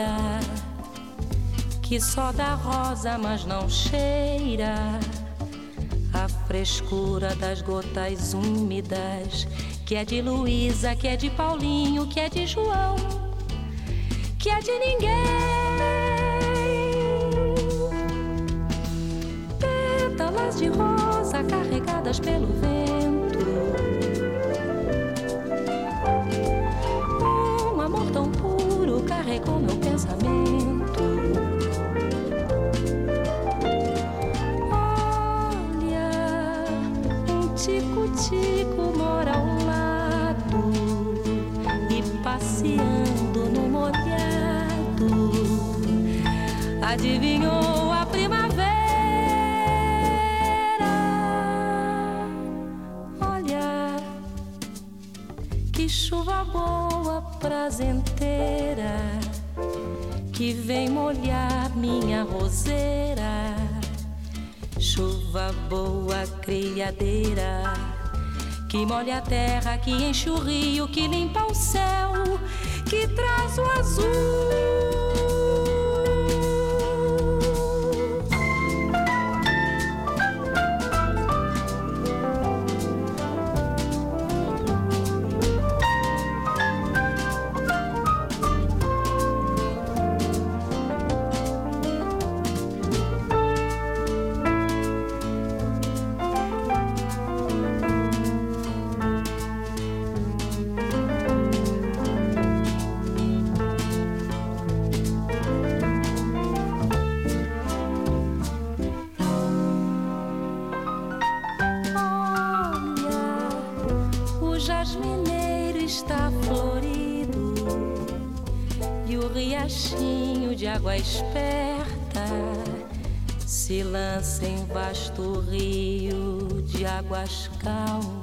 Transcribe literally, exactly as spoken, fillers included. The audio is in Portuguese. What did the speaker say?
madeira que só dá rosa, mas não cheira a frescura das gotas úmidas, que é de Luísa, que é de Paulinho, que é de João, que é de ninguém. Pétalas de rosa carregadas pelo vento, um amor tão puro carregou meu pensamento. Tico-tico mora ao lado e passeando no molhado adivinhou a primavera. Olha que chuva boa, prazenteira, que vem molhar minha roseira. Chuva boa, criadeira, que molha a terra, que enche o rio, que limpa o céu, que traz o azul. De água esperta se lança em vasto rio de águas calmas.